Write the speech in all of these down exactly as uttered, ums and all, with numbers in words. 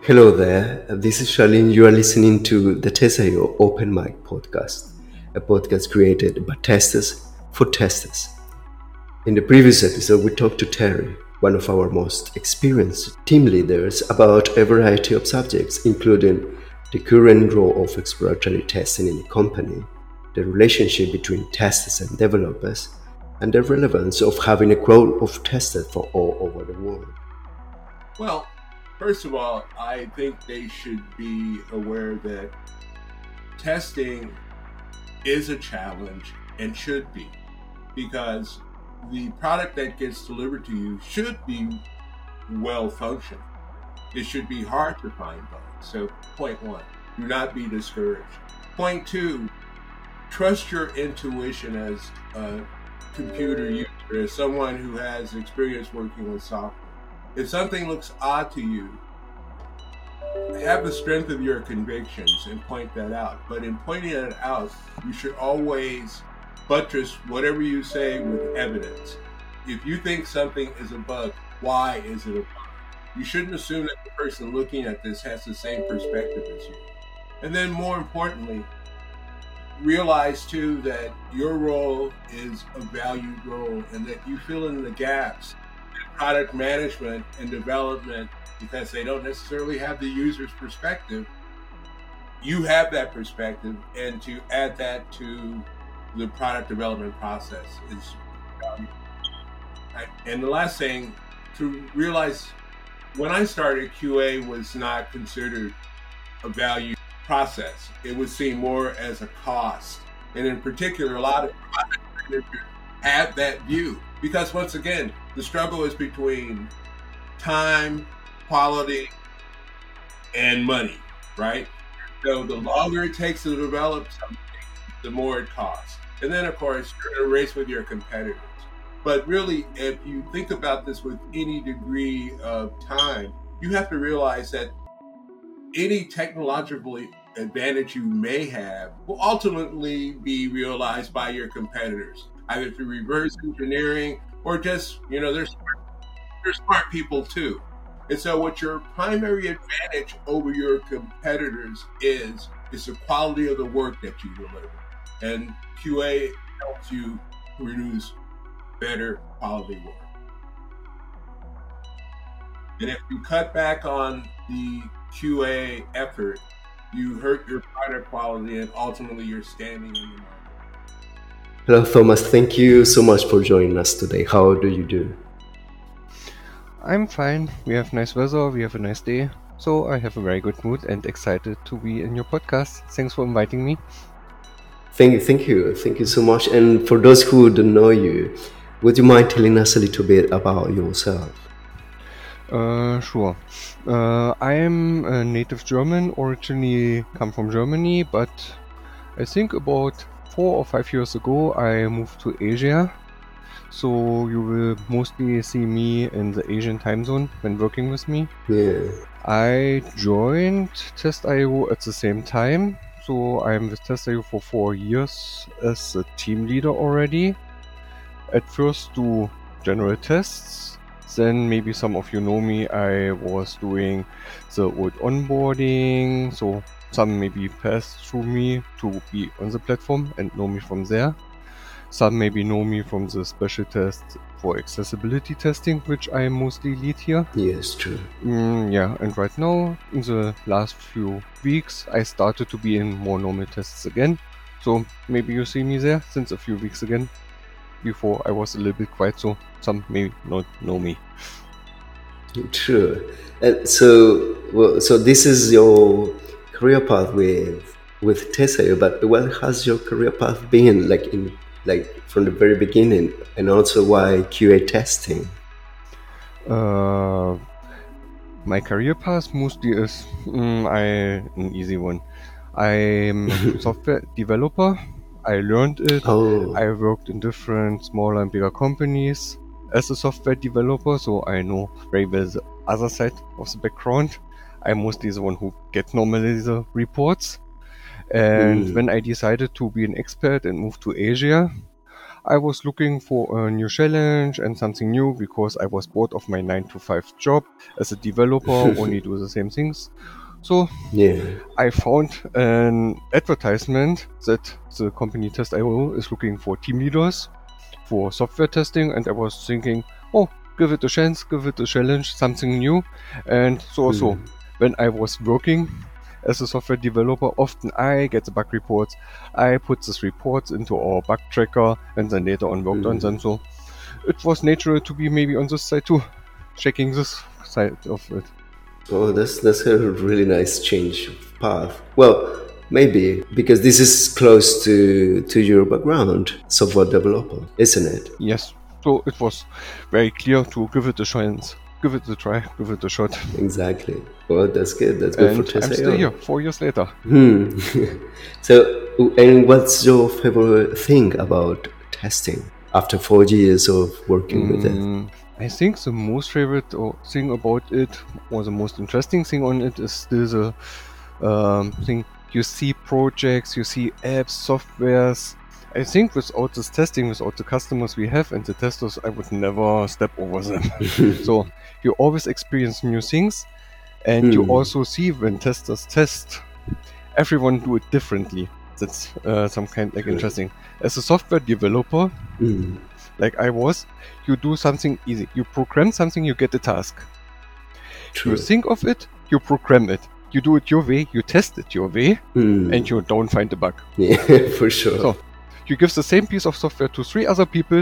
Hello there, this is Charlene. You are listening to the Tessayo Open Mic Podcast, a podcast created by testers for testers. In the previous episode, we talked to Terry, one of our most experienced team leaders, about a variety of subjects, including the current role of exploratory testing in a company, the relationship between testers and developers, and the relevance of having a quote of testers for all over the world. Well, first of all, I think they should be aware that testing is a challenge and should be, because the product that gets delivered to you should be well functioned. It should be hard to find bugs. So point one, do not be discouraged. Point two, trust your intuition as a computer user, as someone who has experience working with software. If something looks odd to you, have the strength of your convictions and point that out. But in pointing it out, you should always buttress whatever you say with evidence. If you think something is a bug, why is it a bug? You shouldn't assume that the person looking at this has the same perspective as you. And then more importantly, realize too that your role is a valued role and that you fill in the gaps product management and development, because they don't necessarily have the user's perspective. You have that perspective, and to add that to the product development process is valuable. And the last thing, to realize when I started, Q A was not considered a value process. It was seen more as a cost. And in particular, a lot of product managers have that view. Because once again, the struggle is between time, quality, and money, right? So the longer it takes to develop something, the more it costs. And then, of course, you're in a race with your competitors. But really, if you think about this with any degree of time, you have to realize that any technological advantage you may have will ultimately be realized by your competitors, either through reverse engineering or just, you know, they're smart, they're smart people too. And so what your primary advantage over your competitors is, is the quality of the work that you deliver. And Q A helps you produce better quality work. And if you cut back on the Q A effort, you hurt your product quality and ultimately you're standing in the market. Hello, Thomas. Thank you so much for joining us today. How do you do? I'm fine. We have nice weather. We have a nice day. So I have a very good mood and excited to be in your podcast. Thanks for inviting me. Thank you. Thank you. Thank you so much. And for those who don't know you, would you mind telling us a little bit about yourself? Uh, sure. Uh, I am a native German, originally come from Germany, but I think about four or five years ago I moved to Asia. So you will mostly see me in the Asian time zone when working with me. Yeah. I joined Test dot I O at the same time. So I'm with Test dot I O for four years as a team leader already. At first do general tests. Then maybe some of you know me, I was doing the old onboarding. So some maybe passed through me to be on the platform and know me from there. Some maybe know me from the special test for accessibility testing, which I mostly lead here. Yes, true. Mm, yeah, and right now, in the last few weeks, I started to be in more normal tests again. So maybe you see me there since a few weeks again. Before I was a little bit quiet, so some may not know me. True. And so, well, so this is your career path with with Test dot I O, but what has your career path been like in like from the very beginning, and also why Q A testing? Uh, my career path mostly is mm, I an easy one. I'm a software developer. I learned it. Oh. I worked in different smaller and bigger companies as a software developer, so I know very well the other side of the background. I'm mostly the one who gets normally the reports. And mm. when I decided to be an expert and move to Asia, I was looking for a new challenge and something new because I was bored of my nine to five job as a developer, only do the same things. So Yeah. I found an advertisement that the company Test dot I O is looking for team leaders for software testing, and I was thinking, oh, give it a chance, give it a challenge, something new. And so also, Mm. when I was working as a software developer, often I get the bug reports. I put these reports into our bug tracker and then later on worked on Mm. them. So it was natural to be maybe on this side too, checking this side of it. Oh, that's that's a really nice change of path. Well, maybe because this is close to to your background, software developer, isn't it? Yes. So it was very clear to give it a chance, give it a try, give it a shot. Exactly. Well, that's good. That's good And for I'm Test still dot I O. here, four years later. Hmm. So, and what's your favorite thing about testing after four years of working with it? Mm, I think the most favorite or thing about it, or the most interesting thing on it, is still the um, thing. You see projects, you see apps, softwares. I think without this testing, without the customers we have and the testers, I would never step over them. So you always experience new things, and you Hmm. also see when testers test, everyone do it differently. That's uh, some kind like True. interesting. As a software developer, Hmm. like I was, you do something easy. You program something, you get a task. True. You think of it, you program it. You do it your way, you test it your way, Hmm. and you don't find a bug. Yeah, for sure. So, you give the same piece of software to three other people.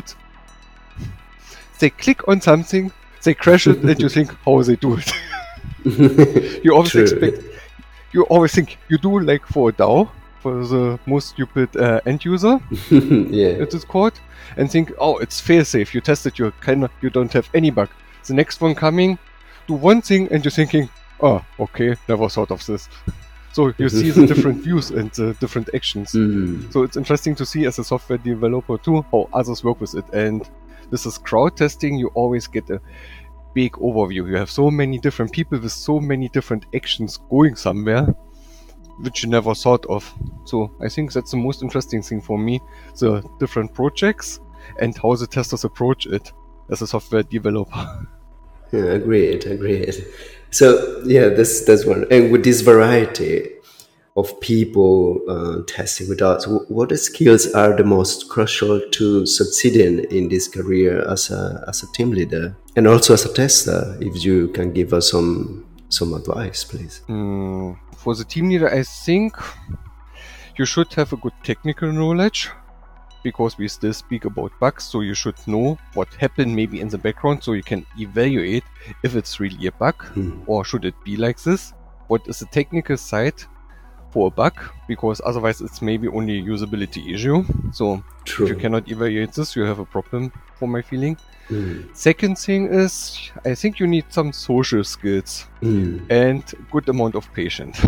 They click on something, they crash it, and you think how they do it. You always True. expect, you always think you do like for a DAO, for the most stupid uh, end user, Yeah. it is called, and think, oh, it's fail safe. You test it, you can, you don't have any bug. The next one coming, do one thing, and you're thinking, oh, okay, never thought of this. So you see the different views and the different actions. Hmm. So it's interesting to see as a software developer too how others work with it. And this is crowd testing. You always get a big overview. You have so many different people with so many different actions going somewhere, which you never thought of. So I think that's the most interesting thing for me: the different projects and how the testers approach it as a software developer. Yeah, agreed, agreed. So yeah, that's that's one. And with this variety of people uh, testing with us, wh- what skills are the most crucial to succeeding in this career as a as a team leader and also as a tester? If you can give us some some advice, please. Mm, for the team leader, I think you should have a good technical knowledge, because we still speak about bugs, so you should know what happened maybe in the background so you can evaluate if it's really a bug Hmm. or should it be like this. What is the technical side for a bug, because otherwise it's maybe only a usability issue. So True. if you cannot evaluate this, you have a problem, for my feeling. Hmm. Second thing is, I think you need some social skills Hmm. and good amount of patience.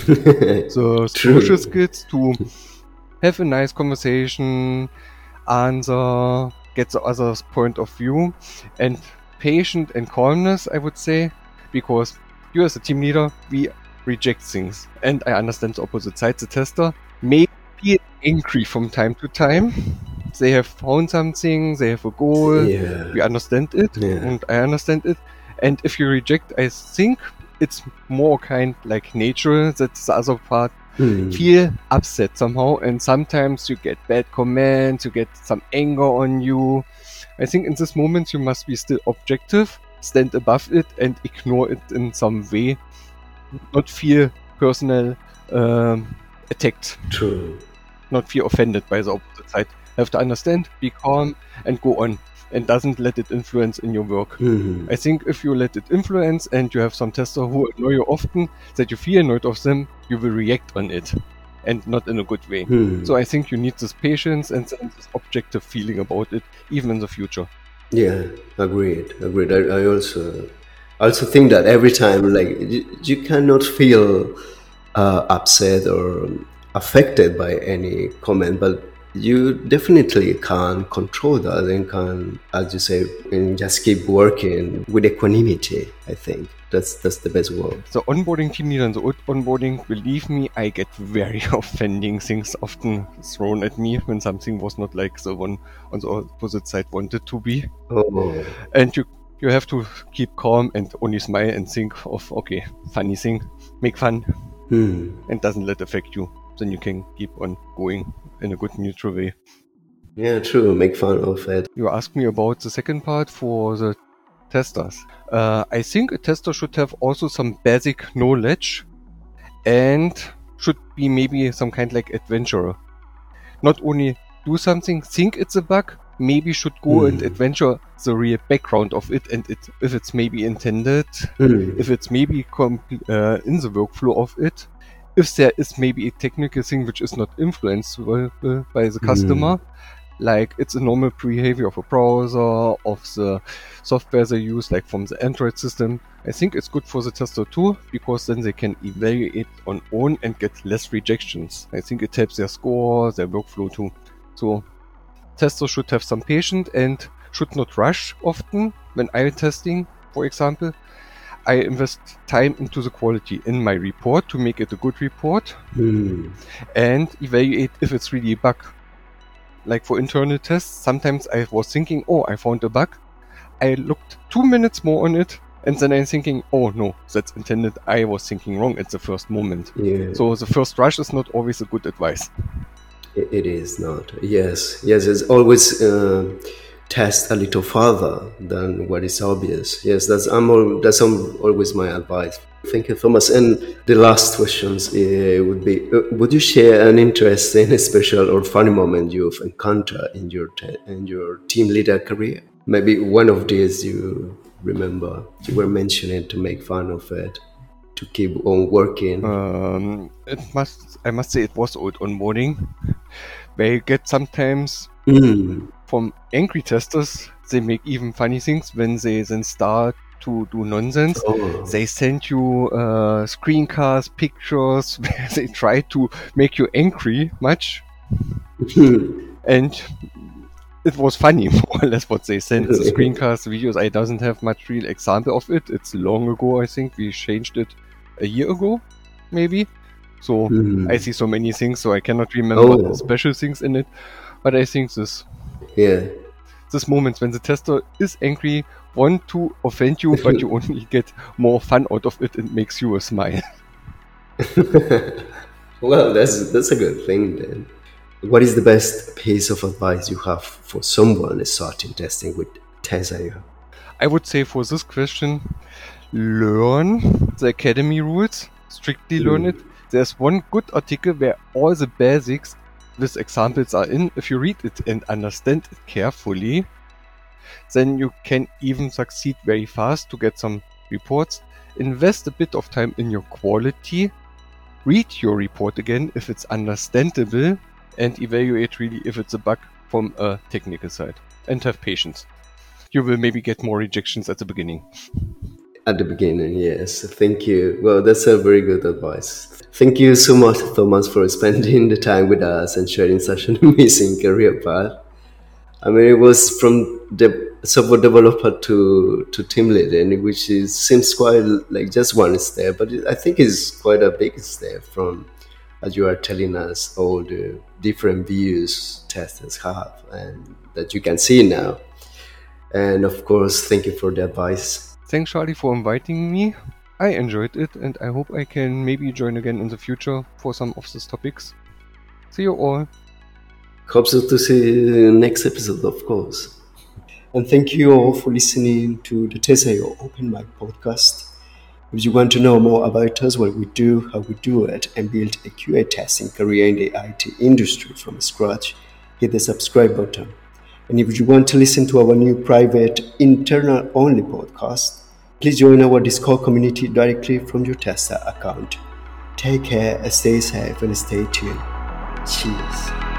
So True. social skills to have a nice conversation, answer, get the other's point of view, and patient and calmness, I would say, because you as a team leader, we reject things. And I understand the opposite side, the tester may be angry from time to time. They have found something, they have a goal, Yeah. we understand it, Yeah. and I understand it. And if you reject, I think it's more kind like nature that the other part Hmm. feel upset somehow, and sometimes you get bad comments, you get some anger on you. I think in this moment you must be still objective, stand above it and ignore it in some way, not feel personal um, attacked, True. not feel offended by the opposite side. Have to understand, be calm and go on, and doesn't let it influence in your work. Hmm. I think if you let it influence and you have some tester who annoy you often, that you feel annoyed of them, you will react on it, and not in a good way. Hmm. So I think you need this patience and this objective feeling about it, even in the future. Yeah, agreed, agreed. I, I also also think that every time, like you, you cannot feel uh, upset or affected by any comment, but you definitely can control that and can, as you say, and just keep working with equanimity. I think that's that's the best word. The onboarding team leader and the onboarding, believe me, I get very offending things often thrown at me when something was not like the one on the opposite side wanted to be. Oh. And you you have to keep calm and only smile and think of, okay, funny thing, make fun, Hmm. and doesn't let affect you. Then you can keep on going in a good neutral way. Yeah, true. Make fun of it. You asked me about the second part for the testers. Uh, I think a tester should have also some basic knowledge and should be maybe some kind like adventurer. Not only do something, think it's a bug, maybe should go Hmm. and adventure the real background of it, and it, if it's maybe intended, Hmm. if it's maybe com- uh, in the workflow of it, if there is maybe a technical thing which is not influenced uh, by the customer, like it's a normal behavior of a browser, of the software they use, like from the Android system. I think it's good for the tester too, because then they can evaluate on own and get less rejections. I think it helps their score, their workflow too. So testers should have some patience and should not rush often when I'm testing, for example. I invest time into the quality in my report to make it a good report Hmm. and evaluate if it's really a bug. Like for internal tests, sometimes I was thinking, oh, I found a bug. I looked two minutes more on it, and then I'm thinking, oh no, that's intended. I was thinking wrong at the first moment. Yeah. So the first rush is not always a good advice. It, it is not. Yes. Yes. It's always uh, test a little further than what is obvious. Yes. That's I'm all, that's um, always my advice. Thank you, Thomas. And the last questions uh, would be: uh, would you share an interesting, special, or funny moment you've encountered in your te- in your team leader career? Maybe one of these you remember you were mentioning to make fun of it, to keep on working. Um, it must, I must say, it was old onboarding. They get sometimes Mm. from angry testers. They make even funny things when they then start to do nonsense. Oh. They send you uh, screencasts, pictures where they try to make you angry much, and it was funny, more or less, what they sent. The screencast videos, I doesn't have much real example of it. It's long ago, I think. We changed it a year ago, maybe. So Mm. I see so many things, so I cannot remember Oh. the special things in it. But I think this Yeah. this moments when the tester is angry, want to offend you, but you only get more fun out of it and makes you a smile. Well, that's that's a good thing then. What is the best piece of advice you have for someone starting testing with Tensio? I would say for this question, learn the Academy rules, strictly learn it. There's one good article where all the basics with examples are in. If you read it and understand it carefully, then you can even succeed very fast to get some reports. Invest a bit of time in your quality. Read your report again if it's understandable, and evaluate really if it's a bug from a technical side. And have patience. You will maybe get more rejections at the beginning. At the beginning, yes. Thank you. Well, that's a very good advice. Thank you so much, Thomas, for spending the time with us and sharing such an amazing career path. I mean, it was from the software developer to, to team leader, which is, seems quite like just one step, but it, I think it's quite a big step from, as you are telling us, all the different views testers have and that you can see now. And of course, thank you for the advice. Thanks, Charlie, for inviting me. I enjoyed it, and I hope I can maybe join again in the future for some of these topics. See you all. Hope so to see you in the next episode, of course. And thank you all for listening to the Tensio Open Mic podcast. If you want to know more about us, what we do, how we do it, and build a Q A testing career in the I T industry from scratch, hit the subscribe button. And if you want to listen to our new private, internal-only podcast, please join our Discord community directly from your Testa account. Take care, stay safe, and stay tuned. Cheers.